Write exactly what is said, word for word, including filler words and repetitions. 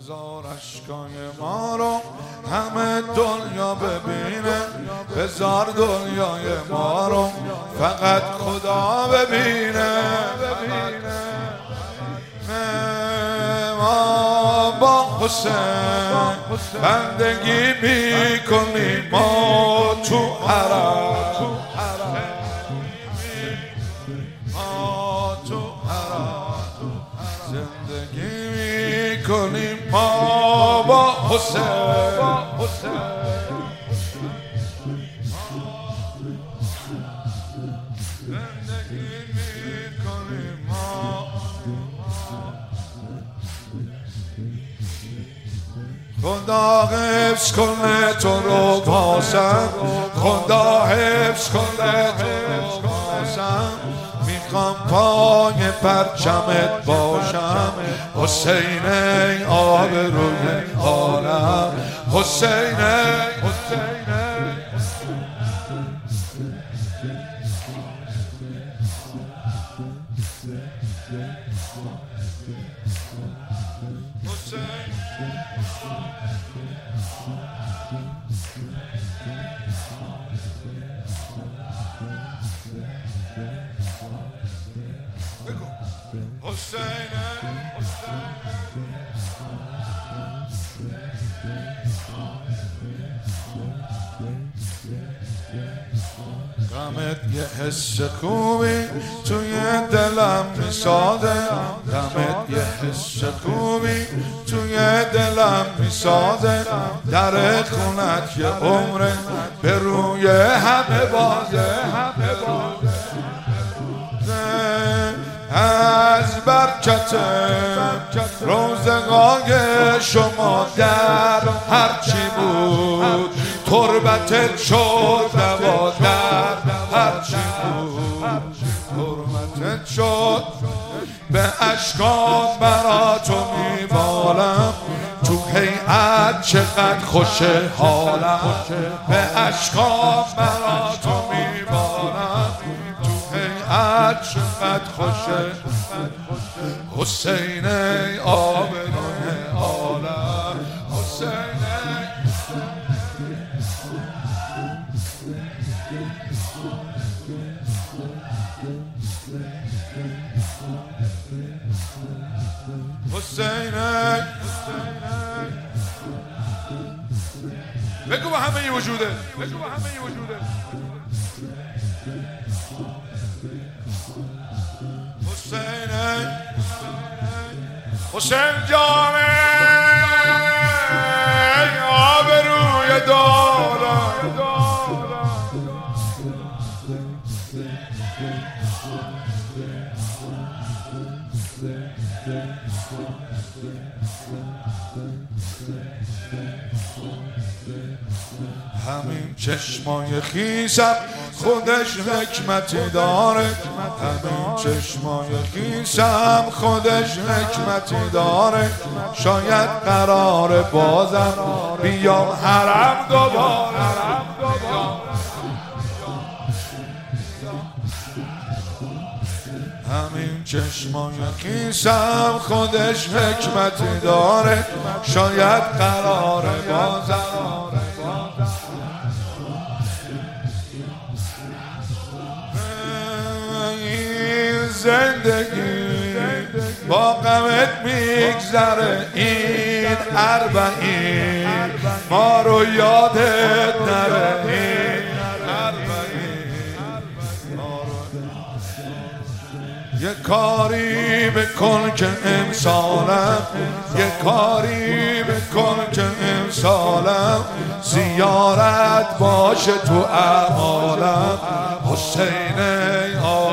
بذار اشکای ما رو همه دنیا ببینه، بذار دنیای ما رو فقط خدا ببینه. ما با حسین بندگی میکنیم، ما تو حرم، ما تو حرم زندگی میکنیم، ما با حسین زندگی میکنیم. ما خدا حفظ کنه تو رو باشم، خدا حفظ کنه تو رو باشم، میخوام پای پرچمت باشم. حسین ای آبروی عالم، حسین غمت یه حس خوبی توی دلم میساده، غمت یه حس خوبی توی دلم میساده، در خونت یه عمره به روی همه بازه، همه بازه. از برکت روزگار شما در هرچی بود تربتت شد دوا، در هرچی بود تربتت شد. به اشکام برا تو میبالم، تو هیئت چقدر خوش حالم. به اشکام برا تو میبالم، تو هیئت چقدر خوشه. حسین ای آبروی عالم، حسین حسین بگو به همه وجوده، بگو به همه وجوده. حسین حسین جان آبروی دارم، همین چشمای خیسم خودش حکمتی داره، همین چشمای خیسم خودش حکمتی داره. شاید قرار بازم بیام حرم دوباره، همین چشمای خیسم خودش حکمتی داره. شاید قرار بازم زندگی با غمت میگذره، این اربعین ما رو یادت نره، این اربعین ما رو. یه کاری بکن که امسالم، یه کاری بکن که امسالم زیارت باشه تو اعمالم. حسین ای